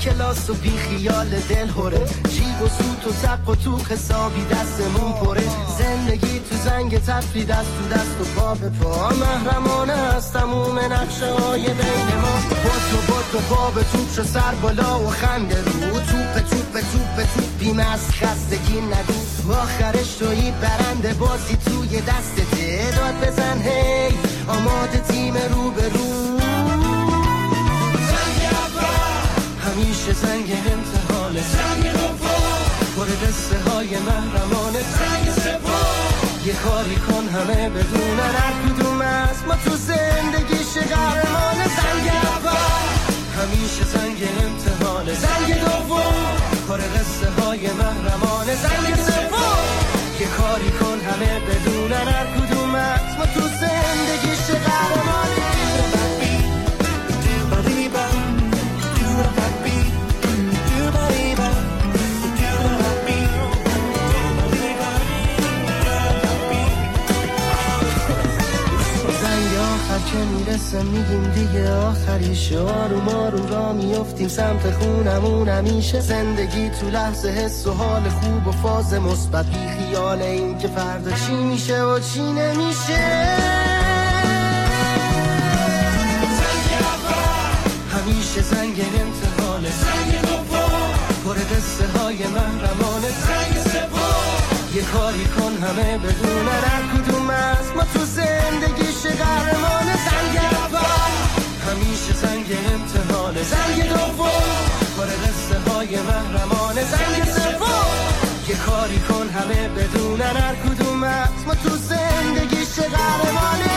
کلاس و بی خیال دل هوره، جیب و سوت و تق و تو حسابی دستمون پره، زندگی تو زنگ تفری دست تو دست و پا به پا، محرمانه هست تموم نقشه های بین ما، با تو پا به توپ شو سر بالا و خنده رو، توپ بیمه از خستگی ندو، آخرش توی برنده بازی توی دستته، داد بزن هی آماده تیم رو به رو، زنگ اول همیشه زنگ امتحانه، زنگ دوم پر قصه های محرمانه، زنگ سوم یه کاری کن همه بدونن هر کدوم از ما تو زندگیش قهرمانه، زنگ اول همیشه زنگ امتحانه، زنگ دوم پر قصه های محرمانه، زنگ سوم یه کاری کن همه بدونن هر کدوم از ما تو زندگیش قهرمانه. که میرسه میگیم دیگه آخریشه، آروم آروم را میفتیم سمت خونمون، همیشه زندگی تو لحظه حس و حال خوب و فاز مثبت، بی خیال این که فردا چی میشه و چی نمیشه، زنگ اول همیشه زنگ امتحانه، زنگ دوم پر قصه های محرمانه، زنگ سوم یه کاری کن همه بدونن هر کدوم از ما تو زندگیش قهرمانه، زنگ اول همیشه زنگ امتحانه، زنگ دوم پر قصه های محرمانه، زنگ سوم یه کاری کن همه بدونن هر کدوم از ما تو زندگیش قهرمانه.